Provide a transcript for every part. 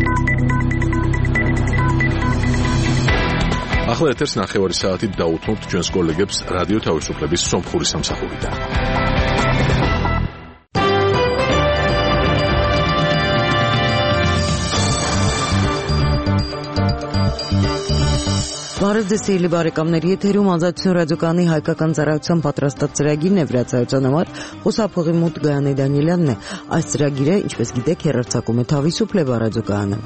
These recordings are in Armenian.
ახლა ეთერს ნახევარი საათით დაუთმობთ ჩვენს კოლეგებს რადიო თავისუფლების სომხური სამსახურიდან. Բարև ձեզ սիրելի բարեկամներ, եթերում ազատություն ռադիոկայանի հայկական ծառայության պատրաստած ծրագիրն է վրացայության համար, խոսափողի մոտ Գայանե Դանիելյանն է։ Այս ծրագիրը, ինչպես գիտեք, հեռարձակում է Թավիսուփլեվա ռադիոկայանը։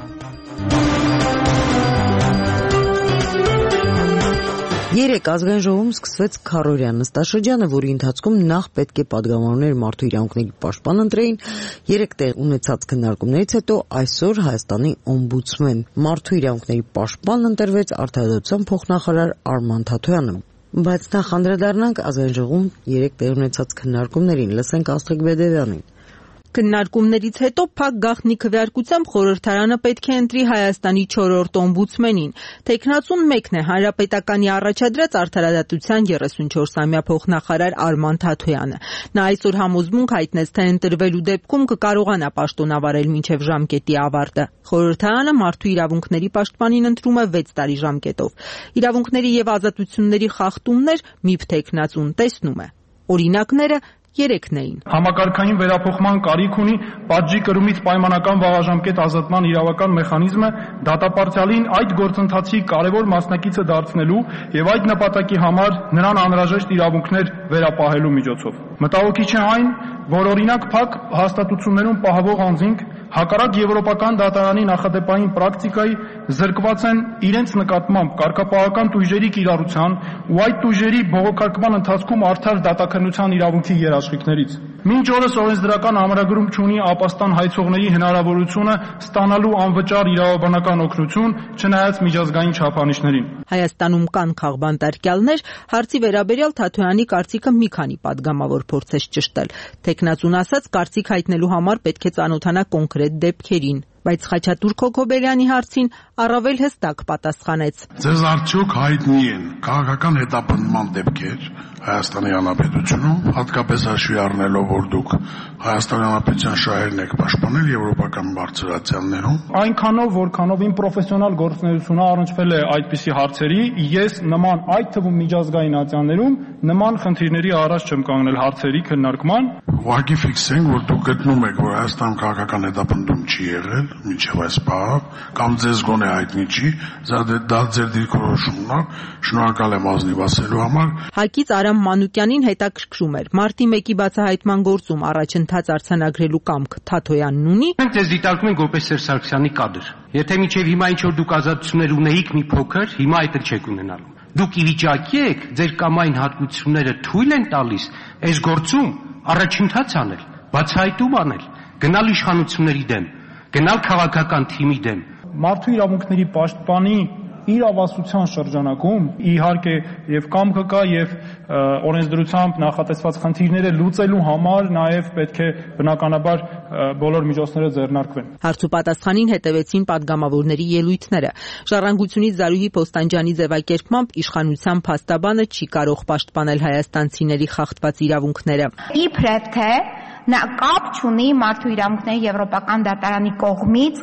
Երեկ ազգային ժողովում սկսվեց քառօրյա նստաշրջանը, որի ընթացքում նախ պետք է падգամավորներ մարդու իրավունքների պաշտպան ընտրեին, երեք տեղ ունեցած քննարկումներից հետո այսօր Հայաստանի օմբուդսմեն մարդու իրավունքների պաշտպան ընտրվեց արտահայտության փոխնախարար Արման Թաթոյանը։ Բայց նախ անդրադառնանք ազգային ժողովում երեք տեղ ունեցած քննարկումներին, լսենք Աստղիկ Բեդևյանին։ Քննարկումներից հետո փակ գաղտնի քվեարկությամբ խորհրդարանը պետք է ընտրի Հայաստանի 4-րդ օմբուդսմենին։ Տեխնացուն մեկն է հանրապետականի առաջադրած արդարադատության 34-ամյա փոխնախարար Արման Թաթոյանը։ Նա այսօր համոզմունք հայտնեց, թե ընտրվելու դեպքում կկարողանա պաշտոնավարել մինչև ժամկետի ավարտը։ Խորհրդարանը մարդու իրավունքների պաշտպանին ընտրում է 6 տարի ժամկետով։ Իրավունքների եւ ազատությունների խախտումներ միբ տեխնացուն տեսնում է։ Օրինակները երեքն էին։ Համակարգային վերափոխման կարիք ունի պատժի կրումից պայմանական վաղաժամկետ ազատման իրավական մեխանիզմը դատապարտյալին այդ գործընթացի կարևոր մասնակիցը դարձնելու եւ այդ նպատակի համար նրան անհրաժեշտ իրավունքներ վերապահելու միջոցով։ Մտահոգիչ է այն, որ օրինակ փակ հաստատություններում պահվող անձինք հակառակ եվրոպական դատարանի նախադեպային պրակտիկայի զրկված են իրենց նկատմամբ կարգապահական տույժերի կիրառության ու այդ տույժերի բողոքարկման ընթացքում արդար դատաքննության իրավունքի երաշխիքներից։ Մինչ օրս օրենսդրական ամրագրում չունի ապաստան հայցողների հնարավորությունը ստանալու անվճար իրավաբանական օգնություն, չնայած միջազգային չափանիշներին։ Հայաստանում կան քաղբանտարկյալներ, հարցի վերաբերյալ Թաթոյանի կարծիքը մի քանի падգամավոր փորձեց ճշտել։ Տեխնացուն ասած, կարծիք հայտնելու համար պետք է ծանոթանա կոնկրետ դեպքերին, բայց Խաչատուր Քոքոբելյանի հարցին առավել հստակ պատասխանեց. Ձեզ արդյոք հայտնի են քաղաքական հետապնդման դեպքեր Հայաստանի Հանրապետությունում, հատկապես հաշվի առնելով, որ դուք Հայաստանի Հանրապետության շահերն եք պաշտպանել եվրոպական բարձրացիաներում։ Այնքանով, որքանով իմ պրոֆեսիոնալ գործունեությունը առնչվել է այդպիսի հարցերի, ես նման այդ թվում միջազգային ատյաններում նման խնդիրների առաջ չեմ կանգնել հարցերի քննարկման։ Ուղղակի ֆիքսենք, որ դուք գտնում եք, որ Հայաստանում քաղաքական հետապնդում չի եղել մինչև այս պահը, կամ ձեզ գոնե հայտնի չի, դա ձեր դիրքորոշումն է, շնորհակալ եմ ազնիվ ասելու համար։ Հակից Արամ Մանուկյանին հետաքրքրում էր մարտի 1-ի բացահայտման գործում առաջընթաց արձանագրելու կամք Թաթոյանն ունի։ Մենք ձեզ դիտարկում ենք որպես Սերժ Սարգսյանի կադր։ Եթե մինչև հիմա ինչ որ դուք ազատություններ ունեիք մի փոքր, հիմա այդ էլ չեք ունենալու։ Դուք ի վիճակի եք ձեր կամային հատկությունները թույլ են տալիս այս գործում առաջընթաց անել, բացահայտում անել, գնալ իշխանությունների դեմ, գնալ քաղաքական թիմի դեմ։ Մարդու իրավունքների պաշտպանի իրավասության շրջանակում իհարկե եւ կամքը կա եւ օրենսդրությամբ նախատեսված խնդիրները լուծելու համար նաեւ պետք է բնականաբար բոլոր միջոցները ձեռնարկվեն։ Հարցու պատասխանին հետևեցին падգամավորների ելույթները։ Ժառանգությունից Զարուհի Պոստանջյանի ձևակերպմամբ իշխանության փաստաբանը չի կարող պաշտպանել հայաստանցիների խախտված իրավունքները։ Իբրև թե նա կապ չունի մարդու իրավունքների եվրոպական դատարանի կողմից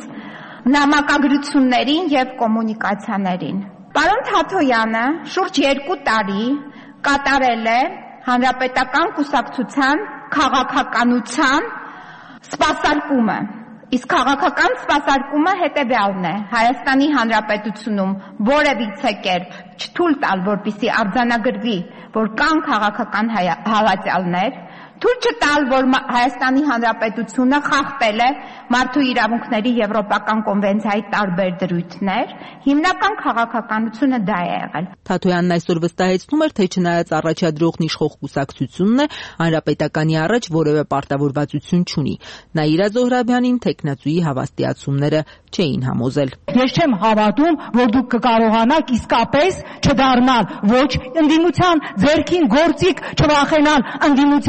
նամակագրություններին եւ կոմունիկացիաներին։ Պարոն Թաթոյանը շուրջ 2 տարի կատարել է հանրապետական կուսակցության քաղաքականության սպասարկումը։ Իսկ քաղաքական սպասարկումը հետևյալն է. Հայաստանի Հանրապետությունում որևիցե կերպ չթույլ տալ, որպեսզի արձանագրվի, որ կան քաղաքական հավատալներ, թույլ չտալ, որ Հայաստանի Հանրապետությունը խախտել է մարդու իրավունքների եվրոպական կոնվենցիայի տարբեր դրույթներ, հիմնական քաղաքականությունը դա է եղել։ Թաթոյանն այսօր վստահեցնում էր, թե չնայած առաջադրողն իշխող կուսակցությունն է, հանրապետականի առաջ որևէ պարտավորվածություն չունի։ Նա Իրա Զոհրաբյանին տեխնացուի հավաստիացումները չէին համոզել։ Ես չեմ հավատում, որ դուք կկարողանաք իսկապես չդառնալ ոչ ընդդիմության ձեռքին գործիք, չվախենալ ընդդիմության շան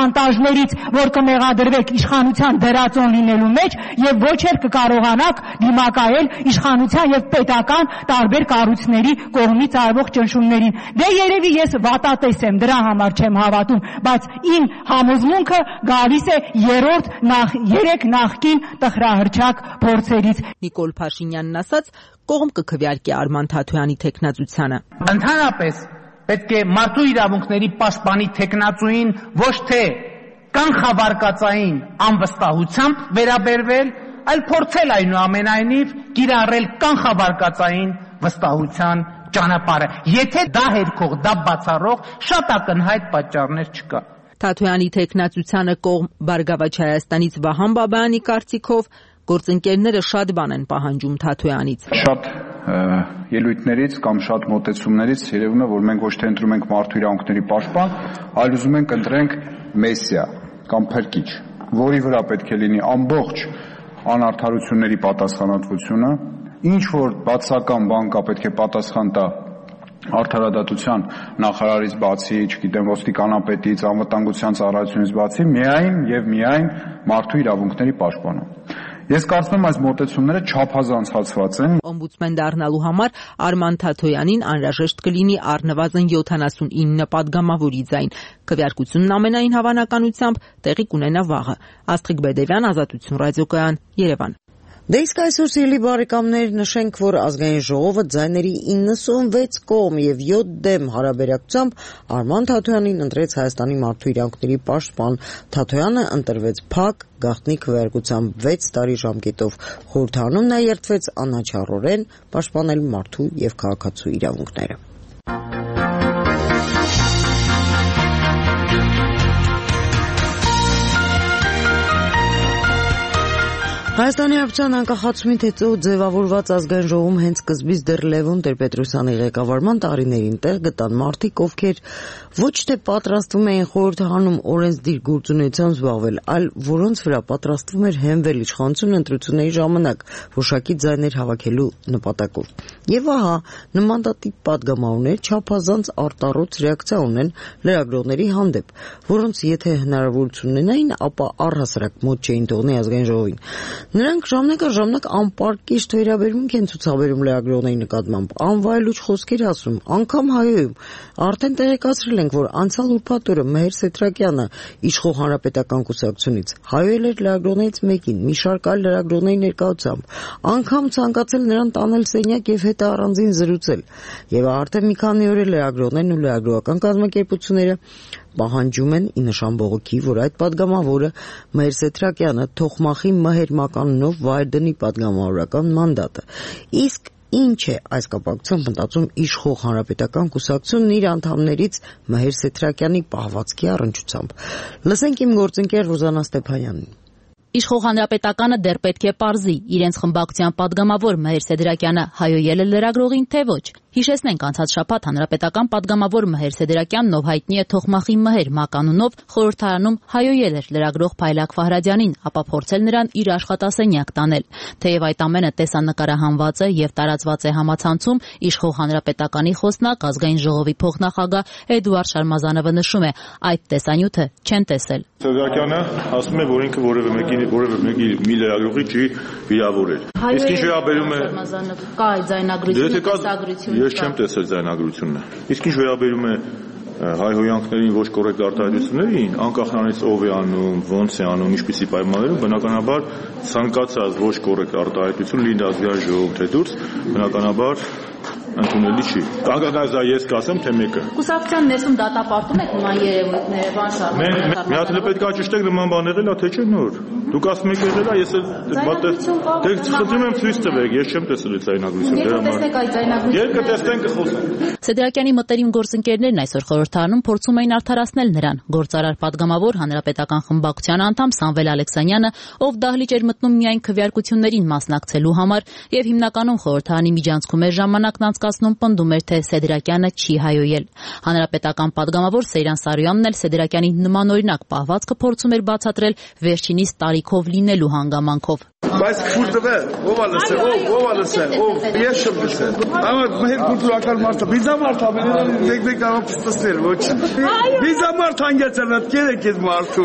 շանտաժներից, որ կմեղադրվեք իշխանության դրածոն լինելու մեջ եւ ոչ էլ կկարողանաք դիմակայել իշխանության եւ պետական տարբեր կառույցների կողմից արվող ճնշումներին։ Դե երևի ես վատատես եմ, դրա համար չեմ հավատում, բայց իմ համոզմունքը գալիս է երեք նախկին տխրահրճակ փորձերից։ Նիկոլ Փաշինյանն ասաց, կողմ կքվեարկի Արման Թաթոյանի թեկնածությանը։ Ընդհանրապես պետք է մարդու իրավունքների պաշտպանի թեկնածուին ոչ թե կանխավարկածային անվստահությամբ վերաբերվել, այլ փորձել այնուամենայնիվ կիրառել կանխավարկածային վստահության ճանապարհը։ Եթե դա հերքող, դա բացառող, շատ ակնհայտ պատճառներ չկա։ Թաթոյանի թեկնածությանը կողմ Բարգավաճ Հայաստանից Վահան Բաբայանի կարծիքով գործընկերները շատ բան են պահանջում Թաթոյանից։ Շատ ելույթներից կամ շատ մոտեցումներից երևում է, որ մենք ոչ թե ընտրում ենք մարդու իրավունքների պաշտպան, այլ ուզում ենք ընտրենք մեսիա կամ փրկիչ, որի վրա պետք է լինի ամբողջ անարդարությունների պատասխանատվությունը, ինչ որ բացական բան կա պետք է պատասխան տա արդարադատության նախարարից բացի, չգիտեմ, ոստիկանապետից, անվտանգության ծառայությունից բացի, միայն եւ միայն մարդու իրավունքների պաշտպանում։ Ես կարծում եմ այս մոտեցումները չափազանցված են։ Օմբուդսմեն դառնալու համար Արման Թաթոյանին անհրաժեշտ կլինի առնվազն 79 падգամավորի ձայն։ Քվեարկությունն ամենայն հավանականությամբ տեղի կունենա վաղը։ Աստղիկ Բեդևյան, Ազատություն ռադիոկայան, Երևան։ Դե իսկ այսօր սիրելի բարեկամներ, նշենք, որ ազգային ժողովը ձայների 96 կողմ եւ 7 դեմ հարաբերակցությամբ Արման Թաթոյանին ընտրեց Հայաստանի մարդու իրավունքների պաշտպան։ Թաթոյանը ընտրվեց փակ գաղտնի քվեարկությամբ 6 տարի ժամկետով։ Խորհրդանում նա երդվեց անաչառորեն պաշտպանել մարդու եւ քաղաքացու իրավունքները։ Հայաստանի Հանրապետության անկախացումից հետո ձևավորված ազգային ժողովում հենց սկզբից դեռ Լևոն Տեր-Պետրոսյանի ղեկավարման տարիներին տեղ գտան մարդիկ, ովքեր ոչ թե պատրաստվում էին խորհրդանում օրենսդիր գործունեությամբ զբաղվել, այլ որոնց վրա պատրաստվում էր հենվել իշխանություն ընտրությունների ժամանակ որոշակի ձայներ հավաքելու նպատակով։ Եվ ահա նմանատիպ падգամավորներ չափազանց արտառոց ռեակցիա ունեն լրագրողների հանդեպ, որոնց եթե հնարավորություն ունենային, ապա առհասարակ մոտ չէին թողնի ազգային ժողովին։ Նրանք ժամանակ անպարկեշտ վերաբերմունք են ցուցաբերում լրագրողների նկատմամբ, անվայելուչ խոսքեր ասում, անգամ հայոյում։ Արդեն տեղեկացրել ենք, որ անցյալ ուրբաթ օրը Մեհեր Սեթրակյանը իշխող հանրապետական կուսակցությունից հայոյել էր լրագրողներից մեկին, մի շարք այլ լրագրողների ներկայությամբ, անգամ ցանկացել նրան տանել սենյակ եւ հետը առանձին զրուցել։ Եվ արդեն մի քանի օր է լրագրողներն ու լրագրողական կազմակերպությունները պահանջում են ի նշան բողոքի, որ այդ падգամավորը Մեհեր Սեթրակյանը թողմախի Մհեր մականունով վայր դնի падգամավորական մանդատը։ Իսկ ինչ է այս կապակցությամբ մտածում իշխող հանրապետական կուսակցությունն իր անդամներից Մեհեր Սեթրակյանի պահվածքի առնչությամբ։ Լսենք իմ գործընկեր Ռոզանա Ստեփանյանին։ Իշխող հանրապետականը դեռ պետք է պարզի իրենց խմբակցության падգամավոր Մեհեր Սեդրակյանը հայոյել է լրագրողին, թե ոչ։ Հիշեցնենք, անցած շաբաթ հանրապետական падգամավոր Մեհեր Սեդրակյանն, ով հայտնի է թողմախի Մհեր մականունով, խորհրդարանում հայոյել էր լրագրող Փայլակ Ֆահրադյանին, ապա փորձել նրան իր աշխատասենյակ տանել։ Թեև այդ ամենը տեսանկարահանված է եւ տարածված է համացանցում, իշխող հանրապետականի խոսնակ, ազգային ժողովի փոխնախագահ Էդուարդ Շարմազանովը նշում է, այդ տեսանյութը չեն տեսել։ Սեդրակյանը ասում է, որ ինքը որևէ մեկի մի լրագրողի չի վիրավորել։ Իսկ ինչ վերաբերում է կա այդ ձայնագրությունը, ես չեմ տեսել ձայնագրությունը։ Իսկ ինչ վերաբերում է հայհոյանքներին ոչ կոռեկտ արտահայտություններին, անկախ նրանից ով է անում, ոնց է անում, ինչպիսի պայմաններում, բնականաբար ցանկացած ոչ կոռեկտ արտահայտություն լինի ազգային ժողովում թե դուրս, բնականաբար ընդունելի չի։ Կանգնած դա ես կասեմ, թե մեկը։ Կուսակցության ներսում դատապարտում եք նման երևույթները, բան շարունակում։ Մի հատ էլ պետք է ճշտեք նման բան եղել է, թե չէ նոր։ Դուք ասում եք եղել է, ես էլ խնդրում եմ ցույց տվեք, ես չեմ տեսել այդ ձայնագրությունը, դրա համար։ Երբ կտեսնենք կխոսենք։ Սեդրակյանի մտերիմ գործընկերներն այսօր խորհրդարանում փորձում էին արդարացնել նրան։ Գործարար падգամավոր հանրապետական խմբակցության անդամ Սամվել Ալեքսանյանը, ով դահլիճ էր մտնում միայն քվեարկություններին մասնակցելու համար եւ հիմնականում խորհրդարանի միջանցքում էր ժամանակն անցկացնում զարգացնում պնդում էր, թե Սեդրակյանը չի հայոյել։ Հանրապետական падգամավոր Սեյրան Սարոյանն էլ Սեդրակյանի նմանօրինակ պահվածքը փորձում էր բացատրել վերջինիս տարիքով լինելու հանգամանքով։ Բայց քուրդը ով ա լսել, ես չեմ լսել։ Ամեն մեր կուլտուրական մարդը, բիզամարդ ամենը դեք կարող փստել, ոչինչ։ Բիզամարդ հանգեցել այդ կերեք այդ մարդու,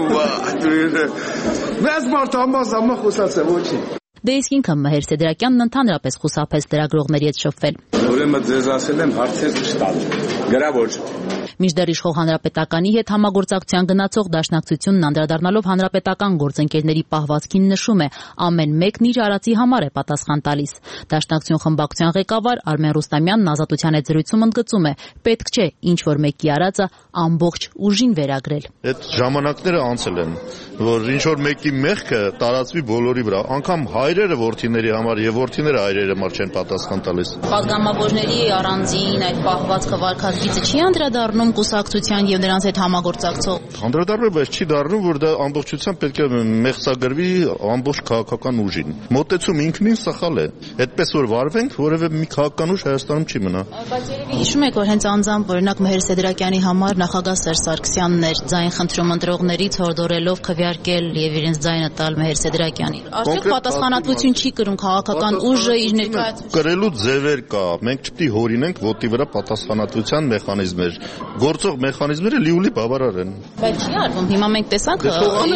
մեծ մարդ ամբազամը խոսացել, ոչինչ։ Դե իսկ ինքը Մհեր Սեդրակյանն ընդհանրապես խուսափեց լրագրողների հետ շփվել։ Ուրեմն ձեզ ասել եմ հարցեր չտալ։ Գրավոր։ Մինչդեռ իշխող Հանրապետականի հետ համագործակցության գնացող Դաշնակցությունն անդրադառնալով հանրապետական գործընկերների պահվածքին նշում է, ամեն մեկն իր արածի համար է պատասխան տալիս։ Դաշնակցություն խմբակցության ղեկավար Արմեն Ռուստամյանն Ազատության հետ զրույցում ընդգծում է, պետք չէ ինչ որ մեկի արածը ամբողջ ուժին վերագրել։ Այդ ժամանակները անցել են, որ ինչ որ մեկի մեղքը տարածվի բոլորի վրա, անգամ հայրերը որդիների համար եւ որդիները հայրերի համար չեն պատասխան տալիս։ Պատգամավորների առանձին այդ պահվածքը վարկածգիծը չի անդրադառնում կուսակցության եւ նրանց հետ համագործակցող։ Անդրադառնում, բայց չի դառնում, որ դա ամբողջությամբ պետք է մեղսագրվի ամբողջ քաղաքական ուժին։ Մոտեցում ինքնին սխալ է։ Այդպես որ վարվենք, որևէ մի քաղաքական ուժ Հայաստանում չի մնա։ Բայց երևի հիշում եք, որ հենց անձամբ օրինակ Մհեր Սեդրակյանի համար նախագահ Սերժ Սարգսյանն էր ձայն խնդրում ընտրողներից հորդորելով քվեարկել եւ իրենց ձայնը տալ Մհեր Սեդրակյանին։ Արդյոք պատասխանատվություն չի կրում քաղաքական ուժը իր ներկայացուցիչը։ Կրելու ձևեր կա։ Մենք չպետք է հորինենք ոտի վրա պատասխանատվության մեխանիզմներ։ Գործող մեխանիզմները լիուլի բավարար են։ Բայց չի արվում։ Հիմա մենք տեսանք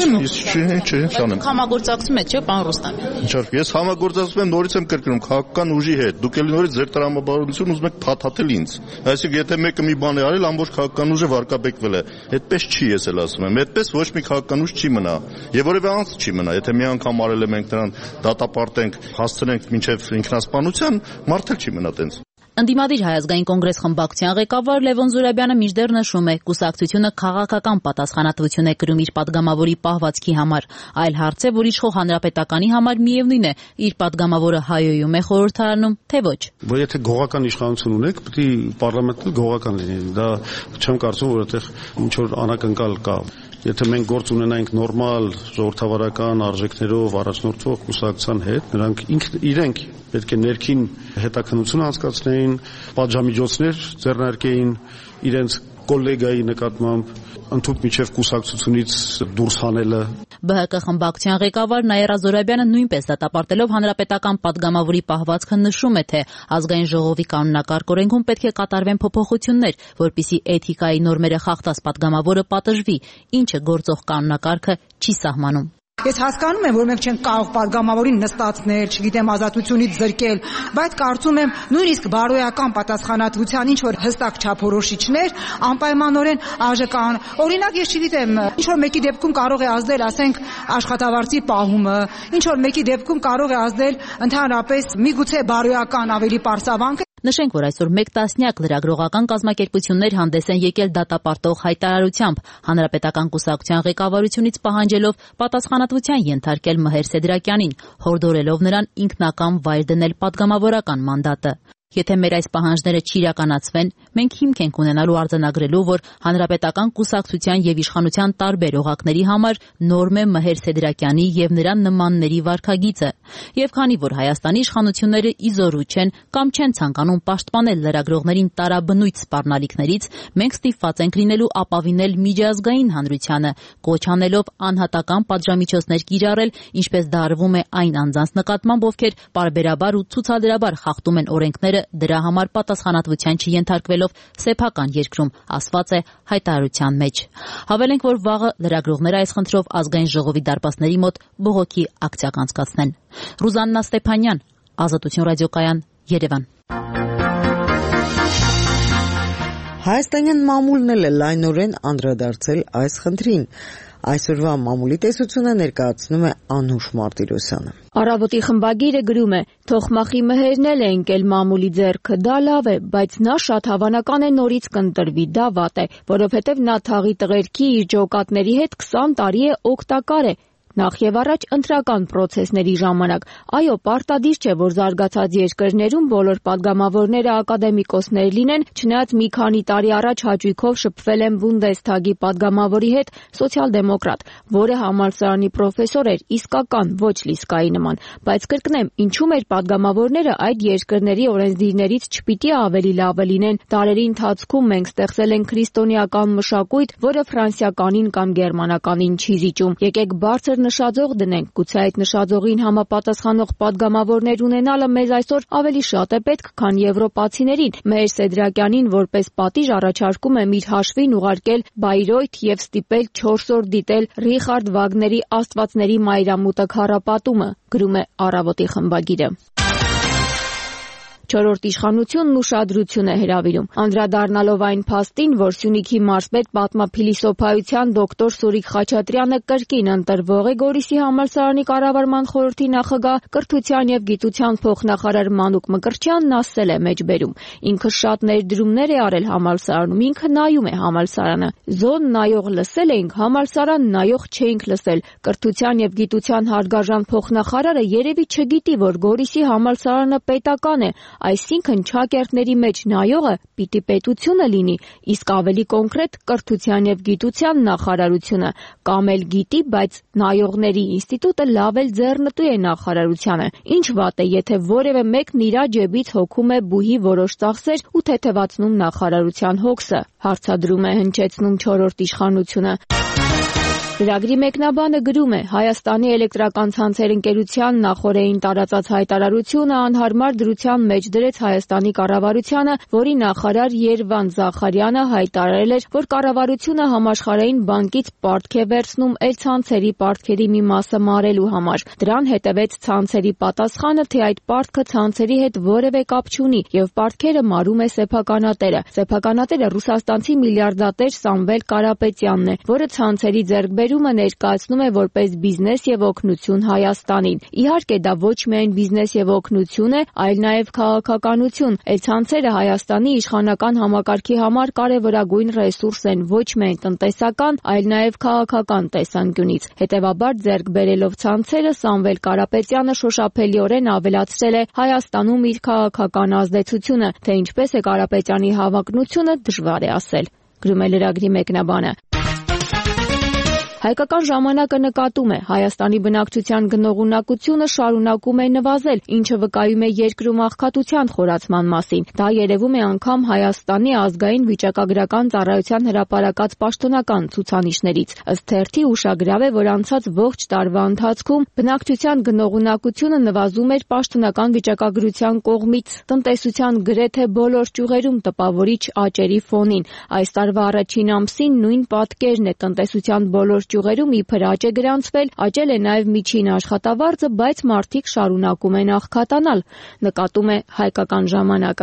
համագործակցում եք, չէ՞, պարոն Ռուստամյան։ Ինչա՞ր, ես համագործակցում եմ, նորից եմ կրկնում քաղաքական ուժի հետ։ Դուք ելի նորից ձեր տրամաբանությունը ուզում եք փաթաթել ինձ։ Այսինքն եթե մեկը մի բան է արել, ամբողջ քաղաքական ուժը վարկաբեկվել է։ Այդպես չի, ես էլ ասում եմ։ Այդպես ոչ մի քաղաքական ուժ չի մնա։ Եվ որևէ անձ չի մնա։ Եթե մի անգամ արել է մենք նրան դատապարտենք, հասցնենք մինչև ինքնասպանության, մարդ էլ չի մնա տենց։ Ընդդիմադիր Հայ ազգային կոնգրես խմբակցության ղեկավար Լևոն Զուրաբյանը մինչդեռ նշում է, կուսակցությունը քաղաքական պատասխանատվություն է կրում իր падգամավորի պահվածքի համար, այլ հարց է, որ իշխող Հանրապետականի համար միևնույն է, իր падգամավորը հայոյում է խորհրդարանում, թե ոչ։ Որ եթե գողական իշխանություն ունեք, պետք է պարլամենտը գողական լինի։ Դա չեմ կարծում, որ այդտեղ ինչ որ անակնկալ կա։ Եթե մենք գործ ունենայինք նորմալ ժողովրդավարական արժեքներով առաջնորդվող կուսակցության հետ, նրանք իրենք պետք է ներքին հետաքննություն անցկացնեին, պատժամիջոցներ ձեռնարկեին իրենց կոլեգայի նկատմամբ, ընդհանուր միջև կուսակցությունից դուրս հանելը։ ԲՀԿ խմբակցության ղեկավար Նաիրա Զորաբյանը նույնպես դատապարտելով հանրապետական падգամավորի պահվածքը նշում է, թե ազգային ժողովի կանոնակարգ օրենքում պետք է կատարվեն փոփոխություններ, որպիսի էթիկայի նորմերը խախտած падգամավորը պատժվի, ինչը գործող կանոնակարգը չի սահմանում։ Ես հասկանում եմ, որ մենք չենք կարող падգամավորին նստացնել, չգիտեմ, ազատությունից զրկել, բայց կարծում եմ նույնիսկ բարոյական պատասխանատվության ինչ որ հստակ չափորոշիչներ անպայմանորեն արժե կան։ Օրինակ ես չգիտեմ, ինչ որ մեկի դեպքում կարող է ազդել, ասենք, աշխատավարձի պահումը, ինչ որ մեկի դեպքում կարող է ազդել ընդհանրապես միգուցե բարոյական ավելի պարսավանք։ Նշենք, որ այսօր 1 տասնյակ լրագրողական կազմակերպություններ հանդես են եկել դատապարտող հայտարարությամբ, Հանրապետական կուսակցության ղեկավարությունից պահանջելով պատասխանատվության ենթարկել Մհեր Սեդրակյանին, հորդորելով նրան ինքնական վայր դնել падգամավորական մանդատը։ Եթե մեր այս պահանջները չիրականացվեն, մենք հիմք ենք ունենալու արձանագրելու, որ Հանրապետական կուսակցության եւ իշխանության տարբեր օղակների համար նորմ է Մհեր Սեդրակյանի եւ նրա նմանների վարքագիծը։ Եվ քանի որ Հայաստանի իշխանությունները իզորու չեն կամ չեն ցանկանում պաշտպանել լրագրողներին տարաբնույթ սպառնալիքներից, մենք ստիպված ենք լինելու ապավինել միջազգային հանրությանը, կոչ անելով անհատական պատժամիջոցներ կիրառել, ինչպես դա արվում է այն անձանց նկատմամբ, ովքեր պարբերաբար ու ցուցադրաբար խախտում են օրենքները դրա համար պատասխանատվության չենթարկվելով սեփական երկրում, ասված է հայտարարության մեջ։ Հավելենք, որ վաղը լրագրողները այս խնդրով ազգային ժողովի դարպասների մոտ բողոքի ակցիա կանցկացնեն։ Ռուզաննա Ստեփանյան, Ազատություն ռադիոկայան, Երևան։ Հայաստանյան մամուլն էլ է լայնորեն անդրադարձել այս խնդրին։ Այսօրվա մամուլի տեսությունը ներկայացնում է Անուշ Մարտիրոսյանը։ Առավոտի խմբագիրը գրում է. «Թոխմախի մհերն էլ է ընկել մամուլի ձեռքը, դա լավ է, բայց նա շատ հավանական է նորից կընտրվի, դա վատ է, որովհետև նա թաղի տղերքի իր ջոկատների հետ 20 տարի է օգտակար է։ նախ եւ առաջ ընտրական process-ների ժամանակ։ Այո, պարտադիր չէ, որ զարգացած երկրներում բոլոր падգամավորները ակադեմիկոսներ լինեն, չնայած մի քանի տարի առաջ հաճույքով շփվել եմ Բունդեսթագի падգամավորի հետ, սոցիալ-դեմոկրատ, որը համալսարանի պրոֆեսոր էր, իսկական, ոչ Լիսկայի նման, բայց կրկնեմ, ինչու մեր падգամավորները այդ երկրների օրենսդիրներից չպիտի ավելի լավը լինեն։ Դարերի ընթացքում մենք ստեղծել ենք քրիստոնեական մշակույթ, որը ֆրանսիականին կամ գերմանականին չի զիջում։ Եկեք բարձր նշաձող դնենք, գուցե այդ նշաձողին համապատասխանող падգամավորներ ունենալը մեզ այսօր ավելի շատ է պետք, քան եվրոպացիներին։ Մեր Սեդրակյանին որպես պատիժ առաջարկում եմ իր հաշվին ուղարկել Բայրոյթ եւ ստիպել 4 օր դիտել Ռիխարդ Վագների Աստվածների մայրամուտը քառապատումը, գրում է Առավոտի խմբագիրը։ Չորրորդ իշխանությունն ուշադրություն է հրավիրում։ Անդրադառնալով այն փաստին, որ Սյունիքի մարզպետ պատմափիլիսոփայության դոկտոր Սուրիկ Խաչատրյանը կրկին ընտրվող է Գորիսի համալսարանի կառավարման խորհրդի նախագահ, կրթության եւ գիտության փոխնախարար Մանուկ Մկրտչյանն ասել է մեջբերում. ինքը շատ ներդրումներ է արել համալսարանում, ինքը նայում է համալսարանը։ Զոն նայող լսել էինք, համալսարան նայող չէինք լսել։ Կրթության եւ գիտության հարգարժան փոխնախարարը երևի չգիտի, որ Գորիսի համալսարանը պետական է։ Այսինքն չակերտների մեջ նայողը պիտի պետությունը լինի, իսկ ավելի կոնկրետ կրթության եւ գիտության նախարարությունը, կամ էլ գիտի, բայց նայողների ինստիտուտը լավ էլ ձեռնտու է նախարարությանը։ Ինչ վատ է, եթե որևէ մեկն իր ջեբից հոգում է բուհի որոշ ծախսեր ու թեթևացնում նախարարության հոգսը, հարցադրում է հնչեցնում չորրորդ իշխանությունը։ Լրագրի մեկնաբանը գրում է. Հայաստանի էլեկտրական ցանցեր ընկերության նախորդին տարածած հայտարարությունը անհարմար դրության մեջ դրեց Հայաստանի կառավարությանը, որի նախարար Երվան Զախարյանը հայտարարել էր, որ կառավարությունը համաշխարհային բանկից պարտք է վերցնում էլ-ցանցերի պարտքերի մի մասը մարելու համար։ Դրան հետևեց ցանցերի պատասխանը, թե այդ պարտքը ցանցերի հետ որևէ կապ չունի եւ պարտքերը մարում է սեփականատերը։ Սեփականատերը ռուսաստանցի միլիարդատեր Սամվել Կարապետյանն է, որը ցանցերի ձեռքբերումը ներկայացնում է որպես բիզնես եւ օգնություն Հայաստանին։ Իհարկե դա ոչ միայն բիզնես եւ օգնություն է, այլ նաեւ քաղաքականություն։ Էլ-ցանցերը Հայաստանի իշխանական համակարգի համար կարևորագույն ռեսուրս են ոչ միայն տնտեսական, այլ նաեւ քաղաքական տեսանկյունից։ Հետևաբար ձեռք բերելով ցանցերը Սամվել Կարապետյանը շոշափելիորեն ավելացրել է Հայաստանում իր քաղաքական ազդեցությունը, թե ինչպես է Կարապետյանի հավակնությունը դժվար է ասել։ Գրում է լրագրի մեկնաբանը։ Հայկական ժամանակը նկատում է, Հայաստանի բնակչության գնողունակությունը շարունակում է նվազել, ինչը վկայում է երկրում աղքատության խորացման մասին։ Դա երևում է անգամ Հայաստանի ազգային վիճակագրական ծառայության հրապարակած պաշտոնական ցուցանիշներից։ Ըստ թերթի ուշագրավ է, որ անցած ողջ տարվա ընթացքում բնակչության գնողունակությունը նվազում էր պաշտոնական վիճակագրության կողմից տնտեսության գրեթե բոլոր ճյուղերում տպավորիչ աճերի ֆոնին։ Այս տարվա առաջին ամսին նույն պատկերն է տնտեսության բոլոր ճյուղերում իբր աճ է գրանցվել, աճել է նաև միջին աշխատավարձը, բայց մարդիկ շարունակում են աղքատանալ, նկատում է Հայկական ժամանակը։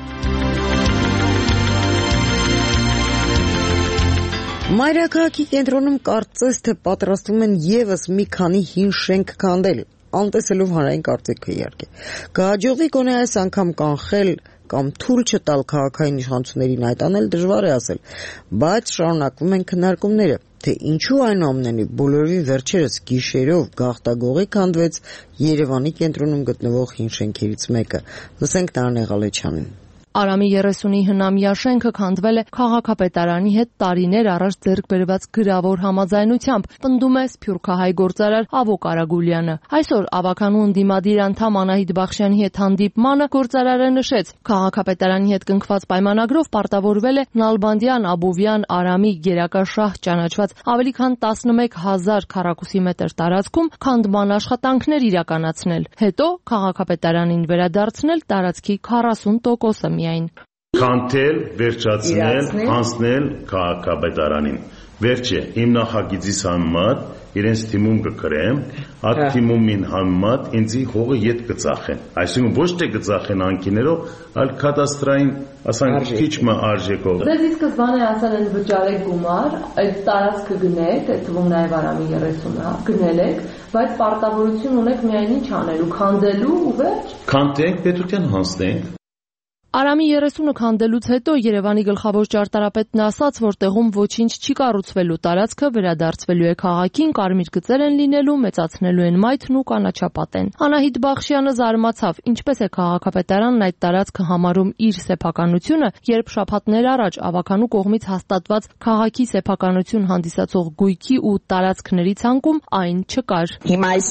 Մայրաքաղաքի կենտրոնում կարծես թե պատրաստվում են եւս մի քանի հին շենք քանդել, անտեսելով հանրային կարծիքը իհարկե։ Կհաջողվի գոնե այս անգամ կանխել կամ թույլ չտալ քաղաքային իշխանություններին այդ անել դժվար է ասել, բայց շարունակվում են քննարկումները, թե ինչու այնուամենայնիվ բոլորի վերջերս գիշերով գաղտագողի քանդվեց Երևանի կենտրոնում գտնվող հին շենքերից մեկը։ Լսենք Նարինե Ղալեչյանին։ Արամի 30-ի հնամյա շենքը քանդվել է քաղաքապետարանի հետ տարիներ առաջ ձեռք բերված գրավոր համաձայնությամբ, պնդում է սփյուռքահայ գործարար Ավոկ Արագուլյանը։ Այսօր ավականու ընդդիմադիր անդամ Անահիտ Բախշյանի հետ հանդիպմանը գործարարը նշեց, քաղաքապետարանի հետ կնքված պայմանագրով պարտավորվել է Նալբանդյան, Աբովյան, Արամի, Գերակաշահ ճանաչված ավելի քան 11,000 քառակուսի մետր տարածքում քանդման աշխատանքներ իրականացնել, հետո քաղաքապետարանին վերադարձնել տարածքի 40%-ը միայն։ Քանդել, վերջացնել, հանձնել քաղաքապետարանին։ Վերջը իմ նախագիծის համար իրենց թիմում կգրեմ, այդ թիմումին համեմատ ինձ հողը ետ կծախեն։ Այսինքն ոչ թե կծախեն անկիներով, այլ կադաստրային, ասենք քիչ մը արժեքով։ Դες սկզբանե ասել են վճարեք գումար, այդ տարածքը գնեք, այդ թվում նաև Արամի 30-ը գնել եք, բայց պարտավորություն ունեք միայն ինչ անելու, քանդելու ու վերջ։ Քանդենք, պետության հանձնենք։ Արամի 30-ը քանդելուց հետո Երևանի գլխավոր ճարտարապետն ասաց, որ տեղում ոչինչ չի կառուցվելու, տարածքը վերադարձվելու է քաղաքին, կարմիր գծեր են լինելու, մեծացնելու են մայթն ու կանաչապատեն։ Անահիտ Բախշյանը զարմացավ, ինչպես է քաղաքապետարանն այդ տարածքը համարում իր սեփականությունը, երբ շաբաթներ առաջ ավականու կողմից հաստատված քաղաքի սեփականություն հանդիսացող գույքի ու տարածքների ցանկում այն չկար։ Հիմա այս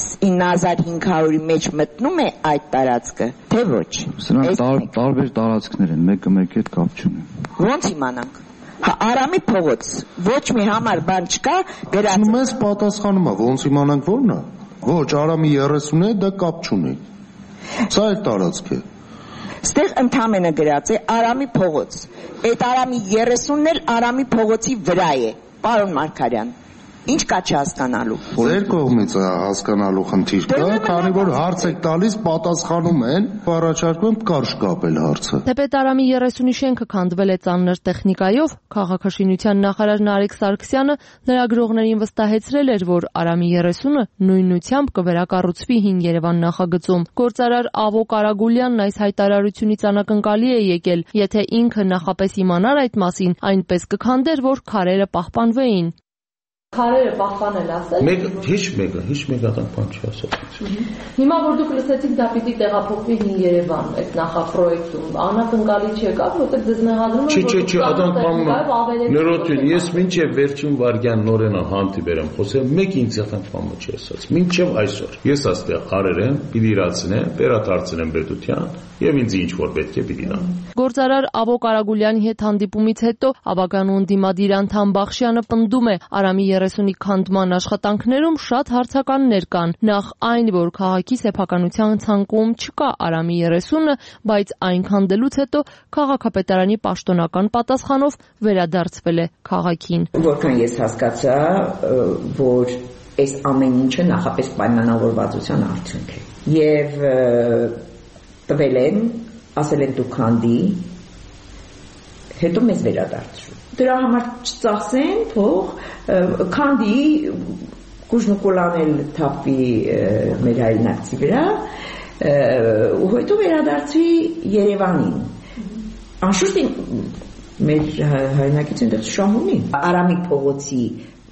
9500-ի մեջ մտնում է այդ տարածքը, թե ոչ։ Սրանք տարբեր տարածքներ են, մեկը մեկի հետ կապ չունի։ Ոնց իմանանք։ Արամի փողոց ոչ մի համար բան չկա, գրած։ Մեզ պատասխանում է, ոնց իմանանք որն է։ Ոչ, Արամի 30-ը դա կապ չունի։ Սա է տարածքը։ Ստեղ ընդամենը գրած է Արամի փողոց։ Այդ Արամի 30-ն էլ Արամի փողոցի վրա է, պարոն Մարգարյան։ Ինչ կա չհասկանալու։ Ձեր կողմից հասկանալու խնդիր կա, քանի որ հարց եք տալիս, պատասխանում են, առաջարկում եմ կարճ կապել հարցը։ Թեպետ Արամի 30-ի շենքը քանդվել է ծանր տեխնիկայով, քաղաքաշինության նախարար Նարեկ Սարգսյանը լրագրողներին վստահեցրել էր, որ Արամի 30-ը նույնությամբ կվերակառուցվի Հին Երևան նախագծում։ Գործարար Ավոկ Արագուլյանն այս հայտարարությունից անակնկալի է եկել, եթե ինքը նախապես իմանար այդ մասին, այնպես կքանդեր, որ քարերը պահպանվեին։ Քարերը պահպանել ասել։ Հիշ մեկ ատան բան չի ասել։ Հիմա որ դուք լսեցիք դա պիտի տեղափոխվի Հին Երևան, այդ նախապրոյեկտում, անակնկալի չեկավ, որտեղ ձեզ մեղադրում են, որ Չի, ադան բանը։ Նորոթին, ես մինչև վերջին վարյան նորենա հանդիպեր եմ խոսել, մեկ ինձ եղան բանը չի ասած։ Մինչև այսօր։ Ես աստեղ քարերեմ, պիտի իրացնեմ, վերադարձնեմ պետության, եւ ինձ ինչ որ պետք է պիտի տան։ Գործարար Ավոկ Արագուլյանի հետ հանդիպումից հետո ավականուն դիմադիր անդամ Բախշյանը պնդում է, Արամի 30-ի քանդման աշխատանքներում շատ հարցականներ կան։ Նախ այն, որ քաղաքի սեփականության ցանկում չկա Արամի 30-ը, բայց այն քանդելուց հետո քաղաքապետարանի պաշտոնական պատասխանով վերադարձվել է քաղաքին։ Որքան ես հասկացա, որ այս ամեն ինչը նախապես պայմանավորվածության արդյունք է։ Եվ տվել են, ասել են դու քանդի, հետո մեզ վերադարձրու։ Դրա համար չծախսեն փող, քանդի կուժնուկոլանել թափվի մեր հայրենակցի վրա, ու հետո վերադարձվի Երևանին։ Անշուշտ մեր հայրենակից այնտեղ շահ ունի։ Արամի փողոցի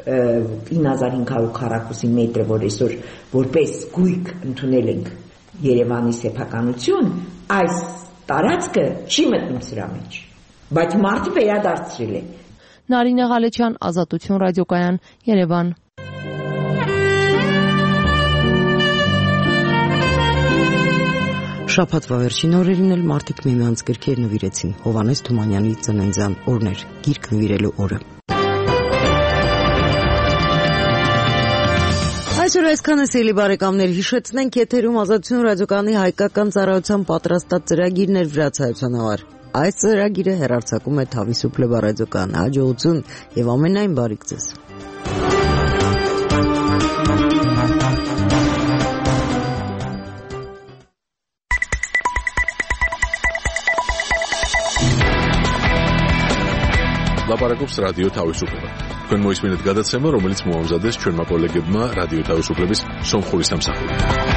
9500 քառակուսի մետրը, որ այսօր որպես գույք ընդունել ենք Երևանի սեփականություն, այս տարածքը չի մտնում սրա մեջ, բայց մարդը վերադարձրել է։ Նարինե Ղալեչյան, Ազատություն ռադիոկայան, Երևան։ Շաբաթվա վերջին օրերին էլ մարդիկ միմյանց գրքեր նվիրեցին Հովհաննես Թումանյանի ծննդյան օրներ, գիրք նվիրելու օրը։ Այսօր այսքանը սիրելի բարեկամներ, հիշեցնենք եթերում Ազատություն ռադիոկայանի հայկական ծառայության պատրաստած ծրագիրներ վրացայության համար։ Այս ծրագիրը հեռարձակում է Թավիսուփ Լեբա ռադիոկայանը։ Հաջողություն եւ ամենայն բարիք ձեզ։ Լապարակობს ռադիո Թավիսուփլը։ Თქვენ მოისმინეთ გადაცემა, რომელიც მოამზადეს ჩვენმა კოლეგებმა რადიო თავისუფლების სომხური სამსახური.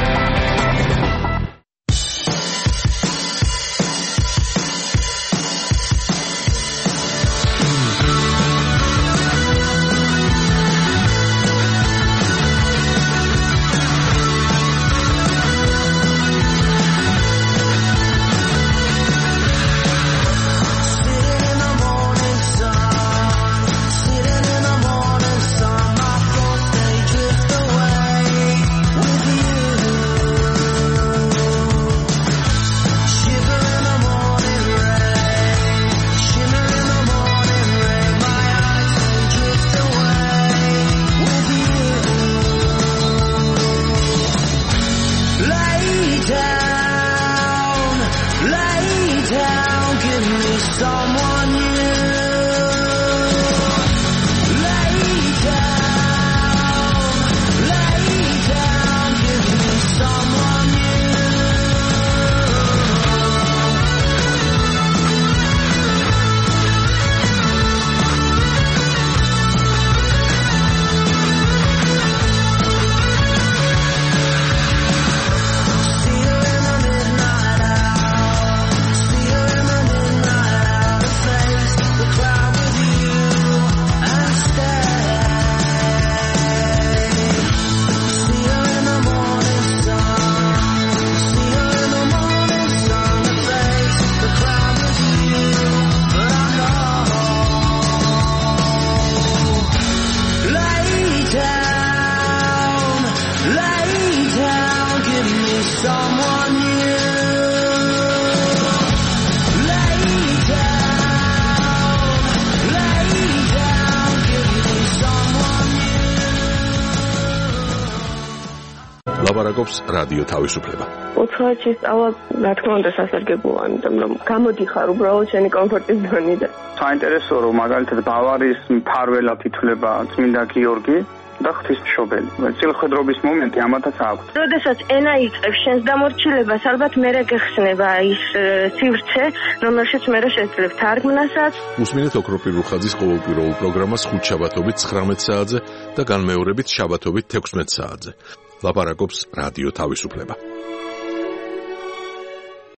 ლაპარაკობს რადიო თავისუფლება. უცხოეთში სწავლა, რა თქმა უნდა, სასარგებლოა, იმიტომ რომ გამოდიხარ უბრალოდ შენი კომფორტის ზონიდან. საინტერესოა, რომ მაგალითად ბავარიის მფარველად ითვლება წმინდა გიორგი და ღვთისმშობელი. წილხედრობის მომენტი ამათაც აქვს. როდესაც ენა იწყებს შენს დამორჩილებას, ალბათ მერე გეხსნება ის სივრცე, რომელშიც მერე შეძლებ თარგმნასაც. უსმინეთ ოქროპირ რუხაძის ყოველკვირეულ პროგრამას ხუთშაბათობით 19 საათზე და განმეორებით შაბათობით 16 საათზე. ლაპარაკობს რადიო თავისუფლება.